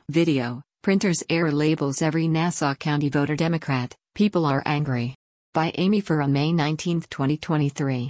Video, Printer's error labels every Nassau County voter Democrat, people are angry. By Amy Furr on May 19, 2023.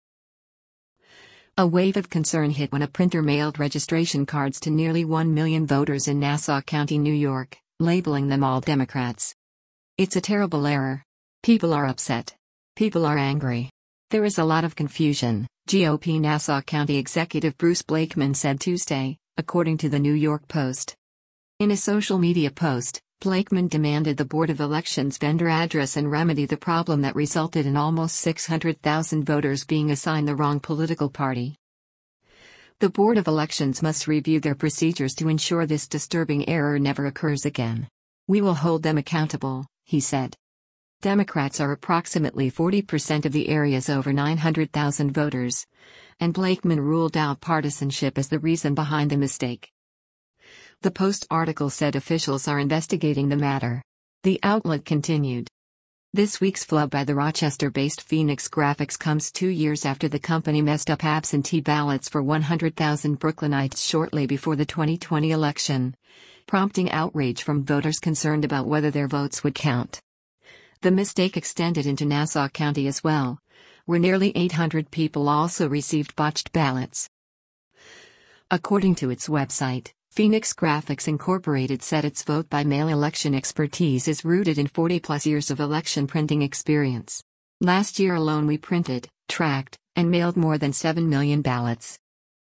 A wave of concern hit when a printer mailed registration cards to nearly 1 million voters in Nassau County, New York, labeling them all Democrats. It's a terrible error. People are upset. People are angry. There is a lot of confusion, GOP Nassau County Executive Bruce Blakeman said Tuesday, according to the New York Post. In a social media post, Blakeman demanded the Board of Elections vendor address and remedy the problem that resulted in almost 600,000 voters being assigned the wrong political party. The Board of Elections must review their procedures to ensure this disturbing error never occurs again. We will hold them accountable, he said. Democrats are approximately 40% of the area's over 900,000 voters, and Blakeman ruled out partisanship as the reason behind the mistake. The Post article said officials are investigating the matter. The outlet continued. This week's flub by the Rochester-based Phoenix Graphics comes 2 years after the company messed up absentee ballots for 100,000 Brooklynites shortly before the 2020 election, prompting outrage from voters concerned about whether their votes would count. The mistake extended into Nassau County as well, where nearly 800 people also received botched ballots. According to its website, Phoenix Graphics Incorporated said its vote-by-mail election expertise is rooted in 40-plus years of election printing experience. Last year alone we printed, tracked, and mailed more than 7 million ballots.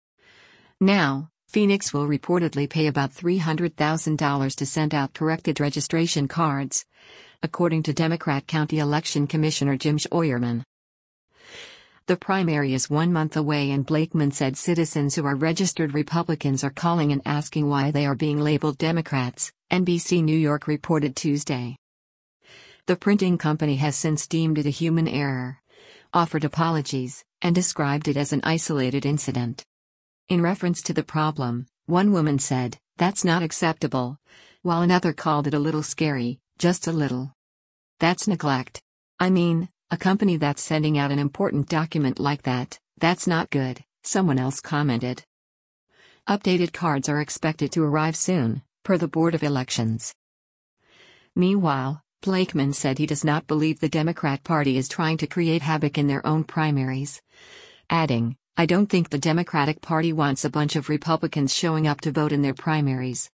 Now, Phoenix will reportedly pay about $300,000 to send out corrected registration cards, according to Democrat County Election Commissioner Jim Scheuerman. The primary is 1 month away, and Blakeman said citizens who are registered Republicans are calling and asking why they are being labeled Democrats, NBC New York reported Tuesday. The printing company has since deemed it a human error, offered apologies, and described it as an isolated incident. In reference to the problem, one woman said, "That's not acceptable," while another called it a little scary, just a little. "That's neglect. I mean, a company that's sending out an important document like that, that's not good," someone else commented. Updated cards are expected to arrive soon, per the Board of Elections. Meanwhile, Blakeman said he does not believe the Democrat Party is trying to create havoc in their own primaries, adding, "I don't think the Democratic Party wants a bunch of Republicans showing up to vote in their primaries."